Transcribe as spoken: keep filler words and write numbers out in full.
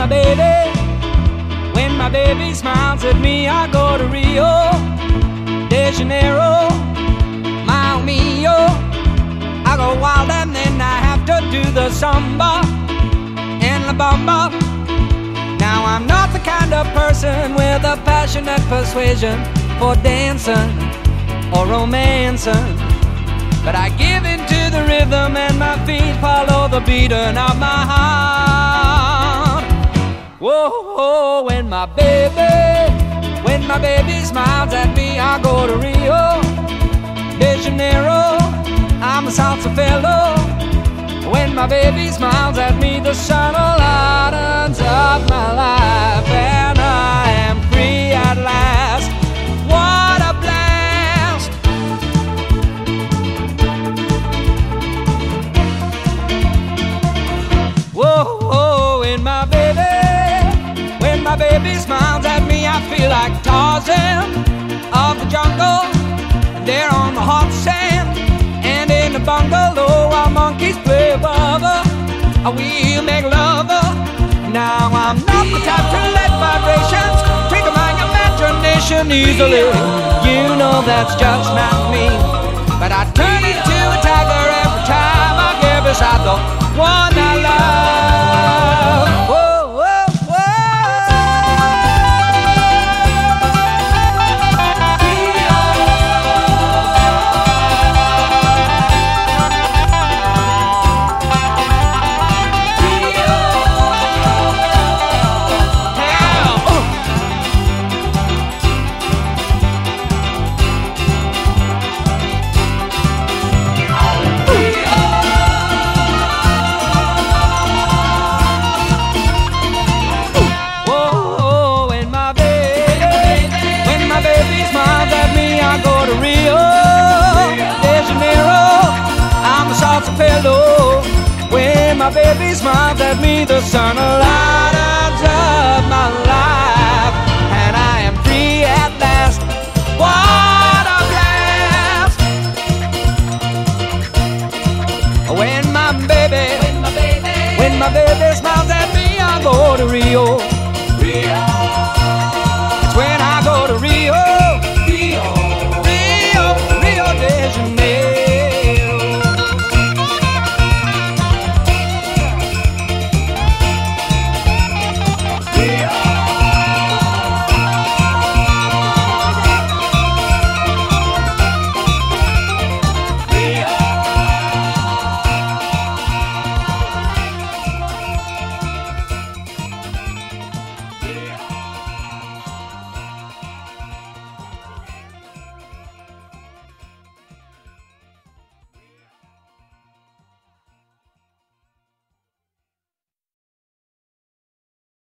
baby, when my baby smiles at me, I go to Rio de Janeiro, Mile Mio. I go wild and then I have to do the samba and la bamba. Now I'm not the kind of person with a passionate persuasion for dancing or romancing, but I give into the rhythm and my feet follow the beating of my heart. Whoa, whoa, when my baby, when my baby smiles at me, I go to Rio de Janeiro, I'm a salsa fellow. When my baby smiles at me, the sun lightens up my life, and I am free at last. What a blast! Whoa, whoa, when my baby, when my baby smiles at me, I feel like Tarzan of the jungle. There on the hot sand and in the bungalow, our monkeys play bubba, we'll make love. Now I'm not the type to let vibrations trigger my imagination easily. You know that's just not me, but I turn into a tiger every time I get beside the one I love. Whoa. I go to Rio de Janeiro, I'm a salsa fellow. When my baby smiles at me, the sun lightens up my life, and I am free at last. What a blast! When my baby, when my baby, when my baby smiles at me, I go to Rio